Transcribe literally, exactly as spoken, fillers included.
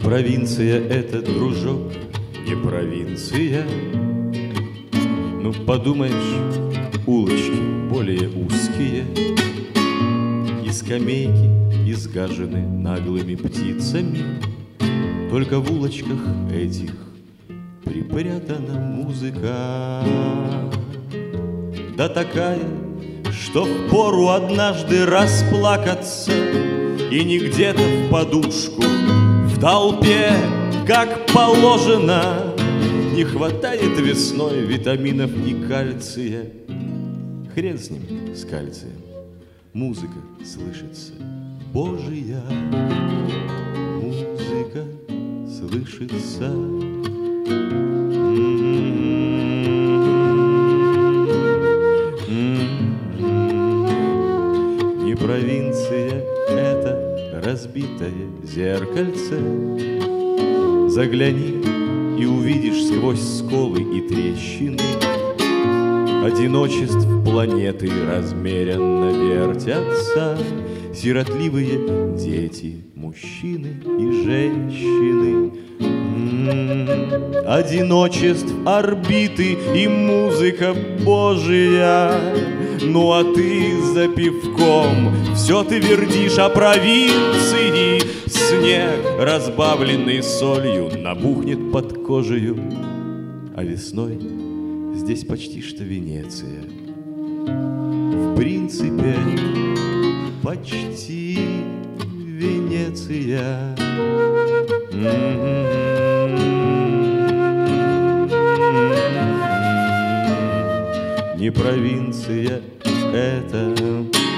провинция это, дружок, не провинция. Ну, подумаешь, улочки более узкие, и скамейки изгажены наглыми птицами. Только в улочках этих припрятана музыка. Да такая, что впору однажды расплакаться, и не где-то в подушку, в толпе, как положено. Не хватает весной витаминов и кальция. Хрен с ним, с кальцием. Музыка слышится Божия. Музыка слышится. Не провинция это разбитое зеркальце. Загляни и увидишь сквозь сколы и трещины одиночеств планеты размеренно вертятся сиротливые дети, мужчины и женщины. М-м-м. Одиночеств орбиты и музыка Божия. Ну а ты за пивком все ты вердишь о провинции. Снег, разбавленный солью, набухнет под кожею, а весной здесь почти что Венеция. В принципе, почти Венеция. Не провинция это.